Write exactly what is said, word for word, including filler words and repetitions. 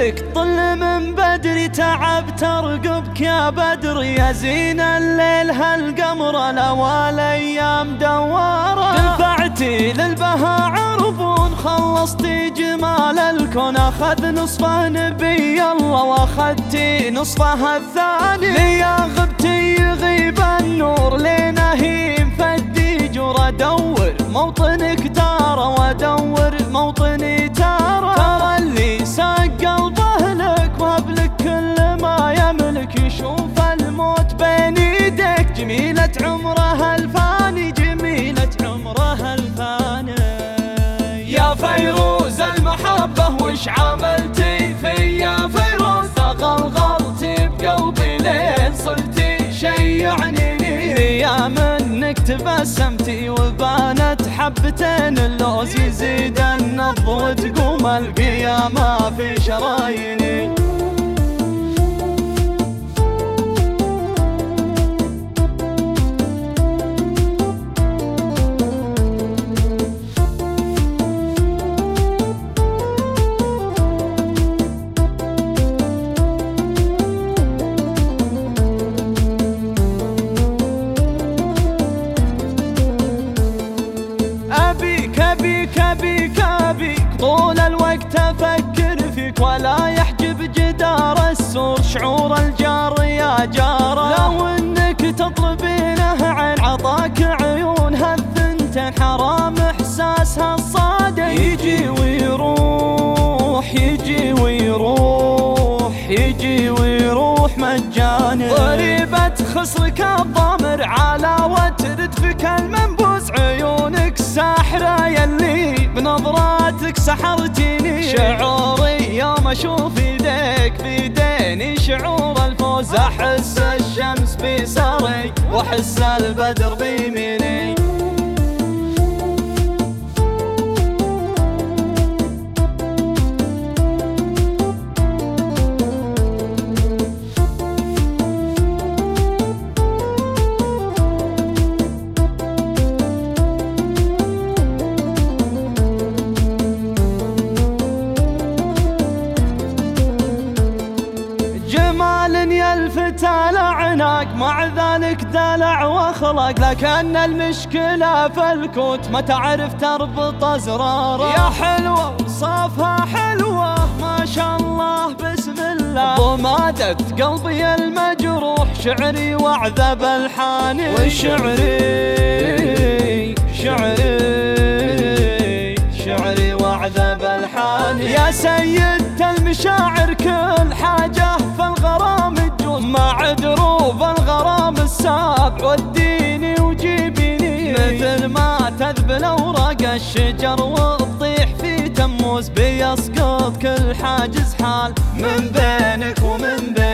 لك طل من بدري تعب ترقبك يا بدر يا زين الليل هالقمر الاوال ايام دواره دفعتي للبها عربون خلصتي جمال الكون اخذ نصفه نبي الله واخذتي نصفه الثاني ليا غبتي يغيب النور لنهيم فدي جور ادور موطنك تارة وادور موطني تارة ترى اللي ساق قلبه لك وهبلك كل ما يملك يشوف الموت بين يديك جميلة عمره الفاني جميلة عمره الفاني يا فيروز المحبة وش عملتي في يا فيروز تغلغلتي بقلبي لين صرتي شي يعنيني يا منك تبسمتي وبانت حبتين اللوز يزيد النبض وتقوم القيامة في شراييني أبيك أبيك أبيك أبيك طول الوقت أفكر فيك ولا يحجب جدار السور شعور الجار يا جاره لو إنك تطلبينه عن عطاك عيونها الثنتين حرام إحساسها الصادق يجي ويروح يجي ويروح يجي ويروح مجاني ضريبة خصرك الضمر على وتردفك المنبوس عيونك ساحرة يلي بنظراتك سحرتيني شعوري يوم اشوف يديك بيديني شعور الفوز احس الشمس بيساري واحس البدر بيميني جمال يلفت لعناك مع ذلك دلع واخلاق لكن المشكلة في الكوت ما تعرف تربط ازراره يا حلوة وصافها حلوة ما شاء الله بسم الله ضمادة قلبي المجروح شعري وعذب الحاني وشعري شعري شعري وعذب الحاني يا سيد المشاعر كل حاجة في الغرام تجوز مع دروب الغرام السابع وديني وجيبيني مثل ما تذبل اوراق الشجر وتطيح في تموز بيسقط كل حاجز حال من بينك ومن بيني